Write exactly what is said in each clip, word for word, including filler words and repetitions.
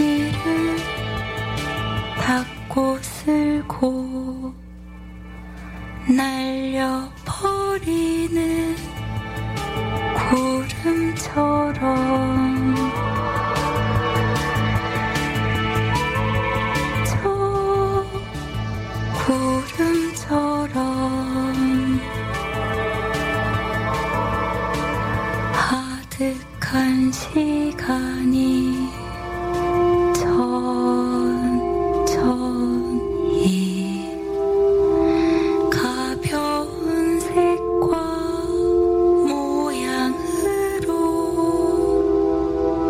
앞뒤를 닫고 쓸고 날려버리는 구름처럼 저 구름처럼 하득한 시간이 천천히 가벼운 색과 모양으로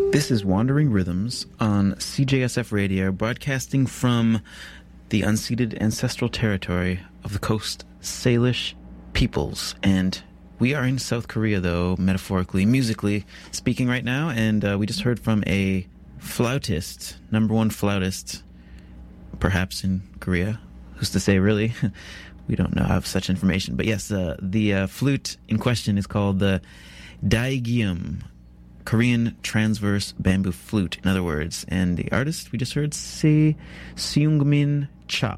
This is Wandering Rhythms on C J S F Radio, broadcasting from the unceded ancestral territory of the Coast Salish peoples. And we are in South Korea, though, metaphorically, musically speaking right now. And uh, we just heard from a flautist, number one flautist, perhaps in Korea. Who's to say, really? We don't know have such information. But yes, uh, the uh, flute in question is called the Daegeum, Korean transverse bamboo flute, in other words. And the artist we just heard, Se Seungmin Cha.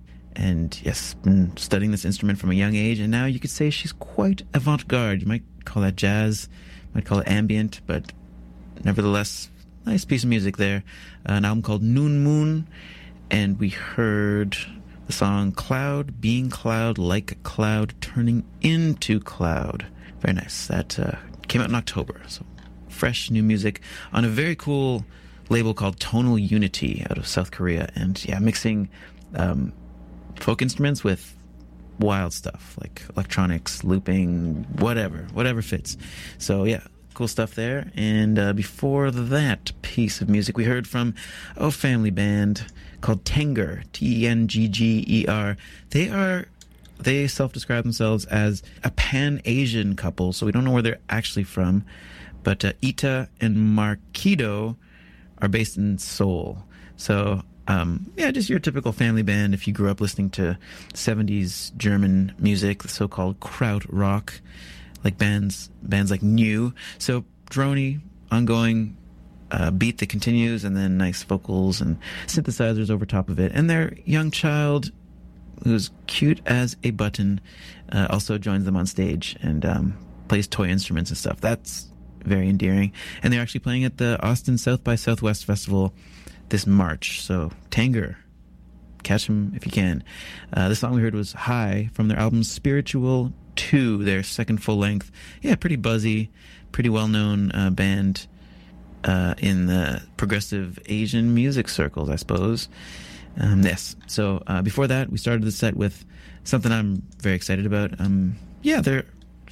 And yes, been studying this instrument from a young age, and now you could say she's quite avant-garde. You might call that jazz, might call it ambient, but nevertheless, nice piece of music there. Uh, an album called Noon Moon, and we heard the song Cloud, Being Cloud, Like Cloud, Turning Into Cloud. Very nice. That uh, came out in October, so fresh new music on a very cool label called Tonal Unity out of South Korea. And yeah, mixing um, folk instruments with wild stuff like electronics, looping, whatever, whatever fits. So yeah, cool stuff there. And uh, before that piece of music, we heard from a family band called Tengger, T E N G G E R. They are, they self-describe themselves as a Pan-Asian couple, so we don't know where they're actually from. But uh, Ita and Markido are based in Seoul. So, um, yeah, just your typical family band if you grew up listening to seventies German music, the so-called Krautrock, like bands bands like New. So, drony, ongoing uh, beat that continues, and then nice vocals and synthesizers over top of it. And their young child, who's cute as a button, uh, also joins them on stage and um, plays toy instruments and stuff. That's very endearing. And they're actually playing at the Austin South by Southwest Festival this March. So Tengger, catch them if you can. Uh, the song we heard was High from their album Spiritual two, their second full length. Yeah, pretty buzzy, pretty well-known uh, band uh, in the progressive Asian music circles, I suppose. Um, yes. So uh, before that, we started the set with something I'm very excited about. Um, yeah, they're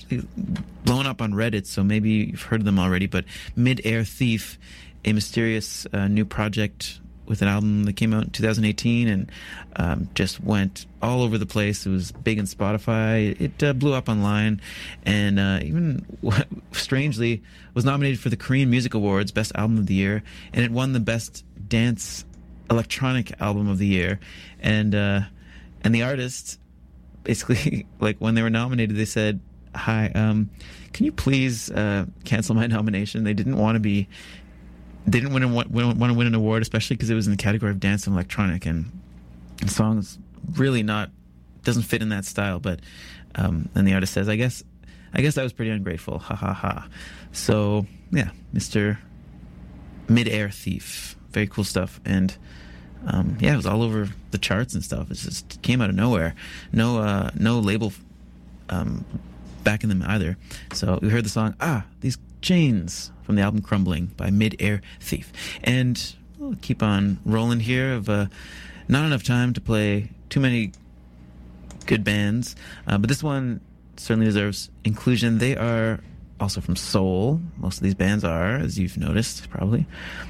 blown up on Reddit, so maybe you've heard of them already, but Mid-Air Thief, a mysterious uh, new project with an album that came out in two thousand eighteen and um, just went all over the place. It was big on Spotify. It uh, blew up online, and uh, even strangely was nominated for the Korean Music Awards Best Album of the Year, and it won the Best Dance Electronic Album of the Year. And uh, and the artist, basically, like when they were nominated, they said, hi, um, can you please uh, cancel my nomination? They didn't want to be, they didn't want to, want, want to win an award, especially because it was in the category of dance and electronic, and the song's really not, doesn't fit in that style. But um, and the artist says, I guess, I guess I was pretty ungrateful, ha ha ha. So yeah, Mister Mid-Air Thief, very cool stuff, and um, yeah, it was all over the charts and stuff. It just came out of nowhere, no, uh, no label. Um, backing them either. So we heard the song Ah, These Chains from the album Crumbling by Mid-Air Thief. And we'll keep on rolling here of uh, not enough time to play too many good bands, uh, but this one certainly deserves inclusion. They are also from Seoul. Most of these bands are, as you've noticed probably.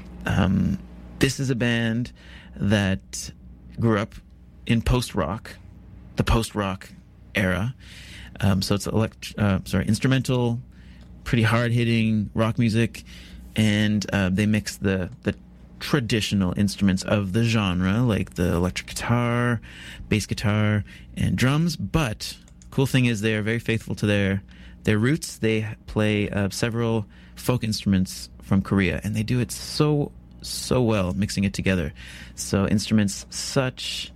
Um, this is a band that grew up in post-rock, the post-rock era. Um, so it's elect- uh, sorry, instrumental, pretty hard-hitting rock music, and uh, they mix the the traditional instruments of the genre, like the electric guitar, bass guitar, and drums. But cool thing is they are very faithful to their their roots. They play uh, several folk instruments from Korea, and they do it so so well, mixing it together. So instruments such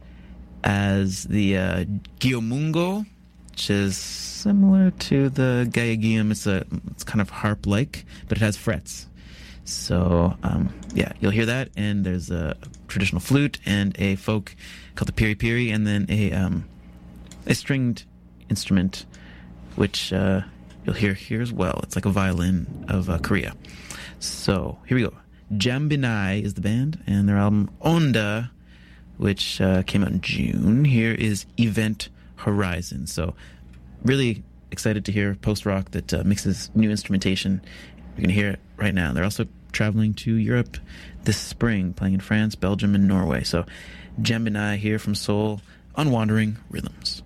as the uh, gyeomungo, which is similar to the Daegeum. It's a it's kind of harp-like, but it has frets. So um, yeah, you'll hear that. And there's a traditional flute and a folk called the piri piri, and then a um, a stringed instrument, which uh, you'll hear here as well. It's like a violin of uh, Korea. So here we go. Jambinai is the band, and their album Onda, which uh, came out in June. Here is Event Horizon. So really excited to hear post-rock that uh, mixes new instrumentation. You're going to hear it right now. They're also traveling to Europe this spring, playing in France, Belgium, and Norway. So Jem and I here from Seoul on Wandering Rhythms.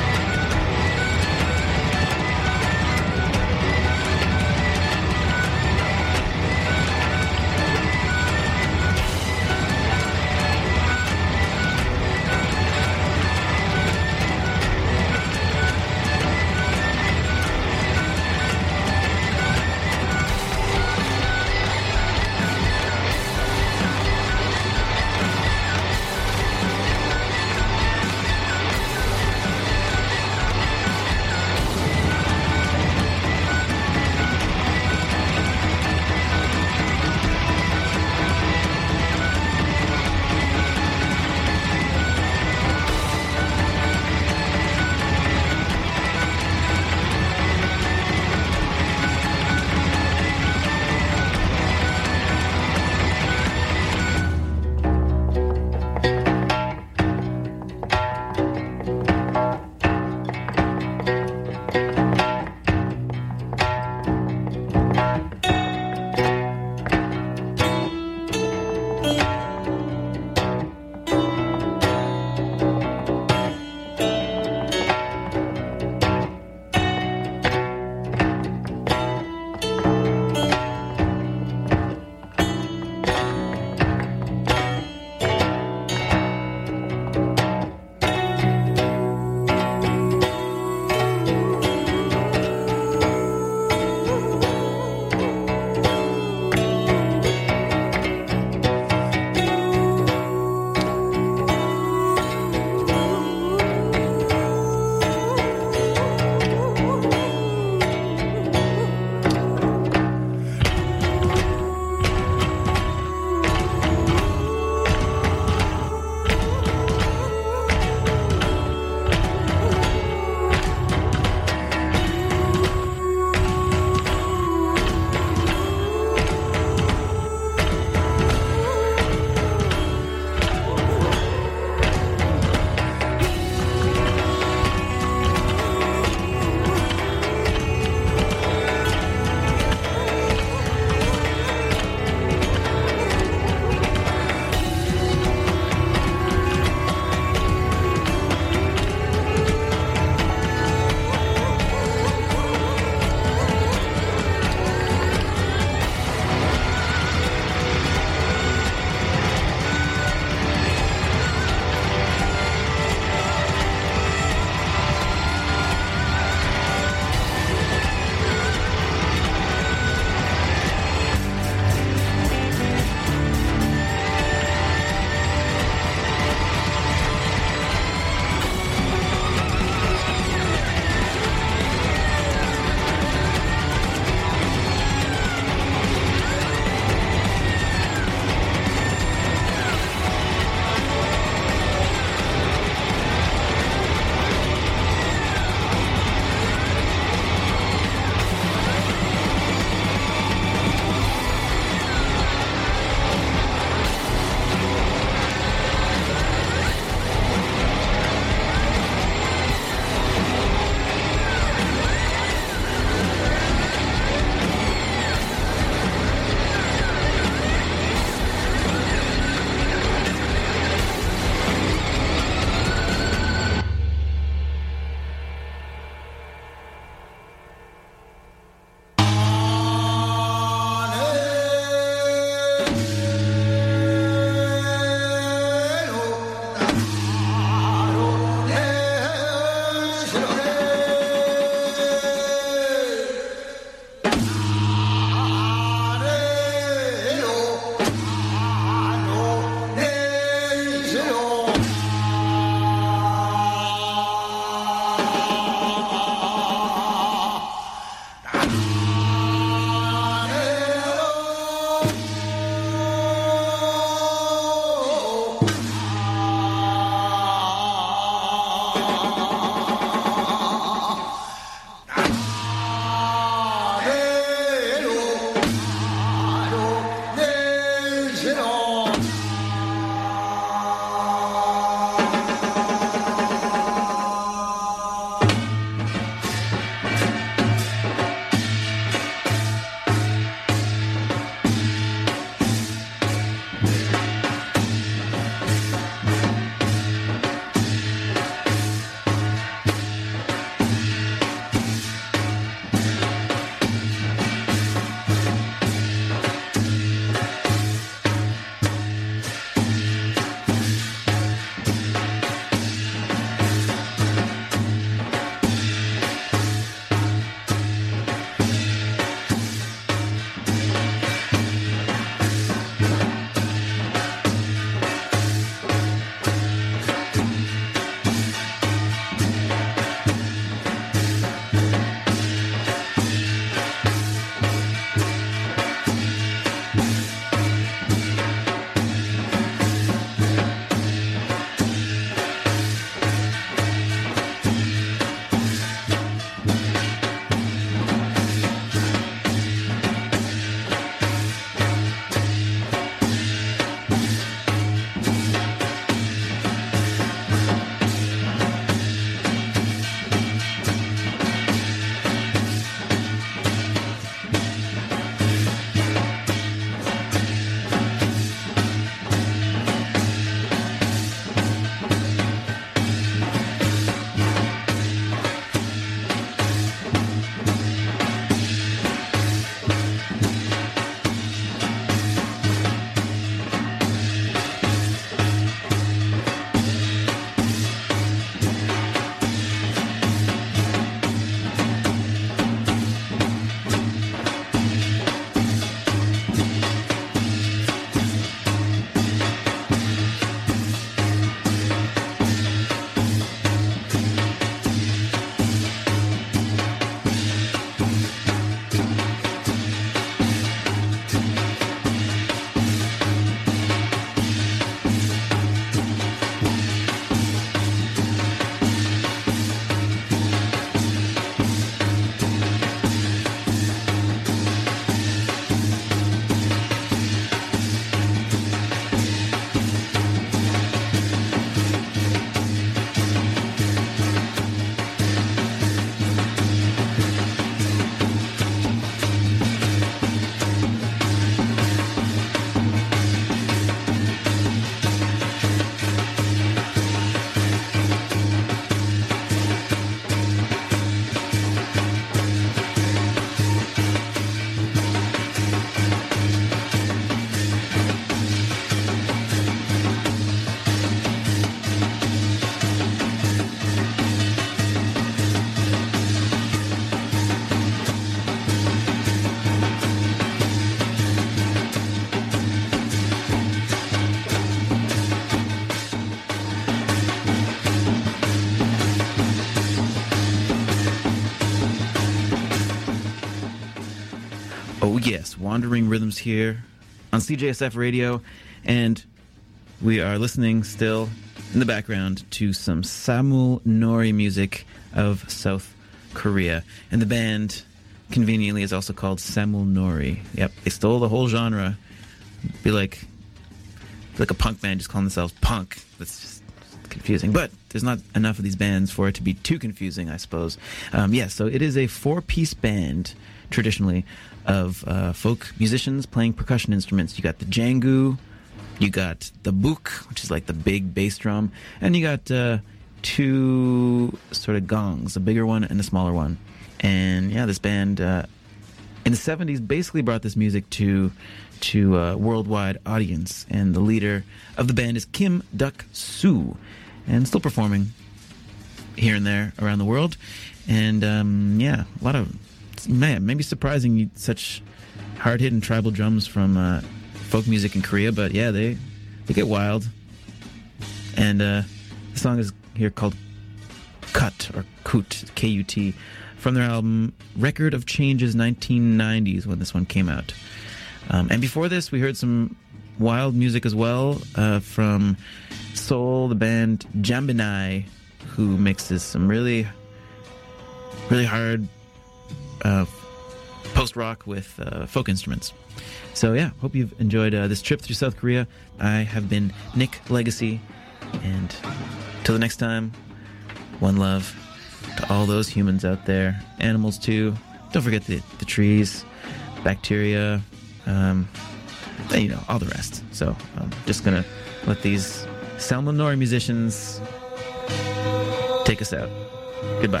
Yes, Wandering Rhythms here on C J S F Radio, and we are listening still in the background to some Samul Nori music of South Korea. And the band, conveniently, is also called Samul Nori. Yep, they stole the whole genre. Be like, be like a punk band just calling themselves punk. That's just confusing. But there's not enough of these bands for it to be too confusing, I suppose. Um, yeah, so it is a four-piece band, traditionally, of uh, folk musicians playing percussion instruments. You got the jangu, you got the buk, which is like the big bass drum, and you got uh, two sort of gongs, a bigger one and a smaller one. And yeah, this band uh, in the seventies basically brought this music to to a worldwide audience. And the leader of the band is Kim Duk-soo, and still performing here and there around the world. And um, yeah, a lot of, man, maybe surprising you, such hard-hitting tribal drums from uh, folk music in Korea, but yeah, they they get wild. And uh, the song is here called Kut, or Kut, K U T, from their album Record of Changes nineteen nineties, when this one came out. Um, and before this, we heard some wild music as well uh, from Seoul, the band Jambinai, who mixes some really, really hard uh, post-rock with uh, folk instruments. So yeah, hope you've enjoyed uh, this trip through South Korea. I have been Nick Legacy, and till the next time, one love to all those humans out there, animals too. Don't forget the, the trees, bacteria, um, and, you know, all the rest. So I'm just gonna let these Samul Nori musicians take us out. Goodbye.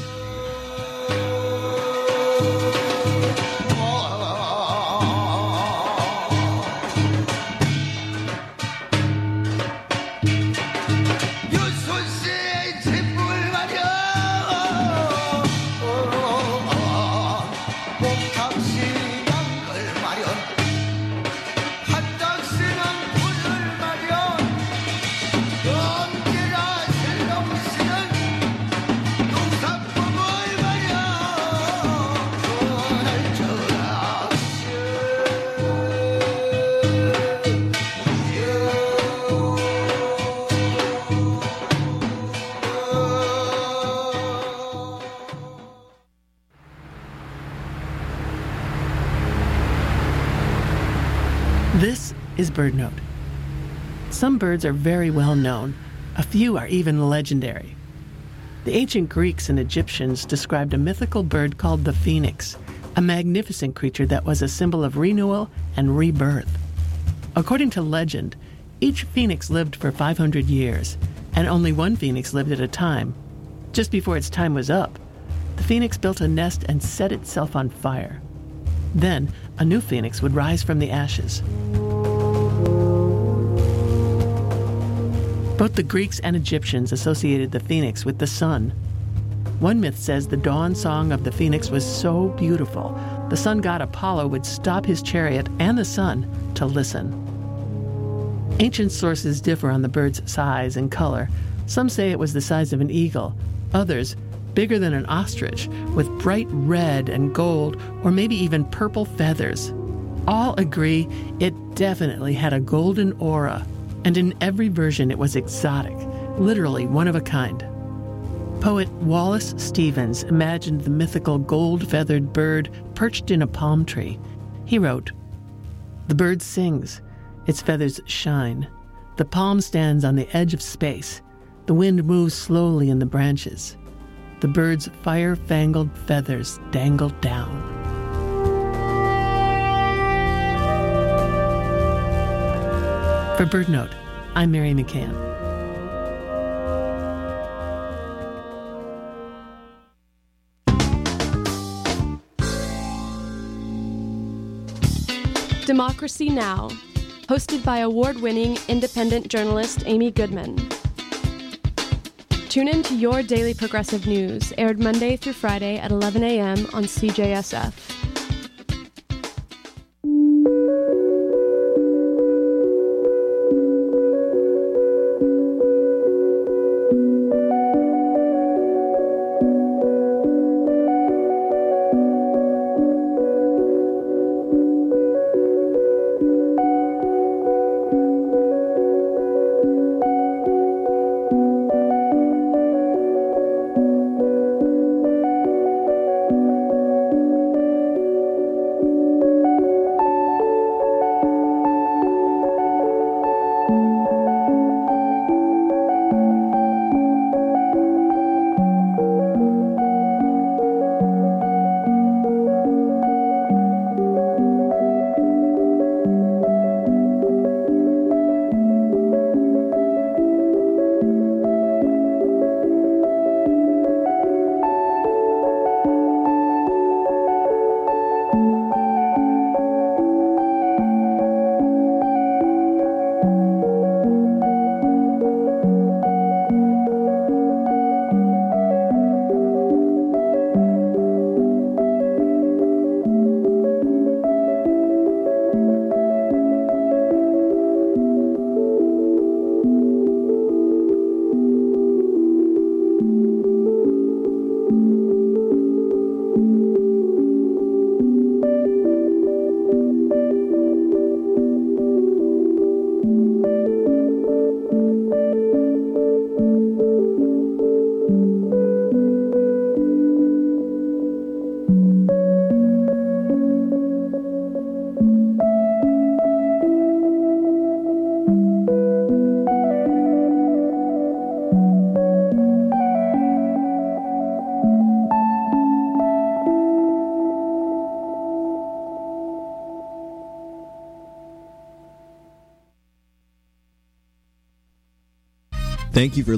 This is BirdNote. Some birds are very well known. A few are even legendary. The ancient Greeks and Egyptians described a mythical bird called the phoenix, a magnificent creature that was a symbol of renewal and rebirth. According to legend, each phoenix lived for five hundred years, and only one phoenix lived at a time. Just before its time was up, the phoenix built a nest and set itself on fire. Then, a new phoenix would rise from the ashes. Both the Greeks and Egyptians associated the phoenix with the sun. One myth says the dawn song of the phoenix was so beautiful, the sun god Apollo would stop his chariot and the sun to listen. Ancient sources differ on the bird's size and color. Some say it was the size of an eagle, others bigger than an ostrich, with bright red and gold, or maybe even purple feathers. All agree it definitely had a golden aura, and in every version it was exotic, literally one of a kind. Poet Wallace Stevens imagined the mythical gold-feathered bird perched in a palm tree. He wrote, "The bird sings, its feathers shine. The palm stands on the edge of space. The wind moves slowly in the branches. The bird's fire-fangled feathers dangle down." For BirdNote, I'm Mary McCann. Democracy Now!, hosted by award-winning independent journalist Amy Goodman. Tune in to Your Daily Progressive News, aired Monday through Friday at eleven a.m. on C J S F. Thank you for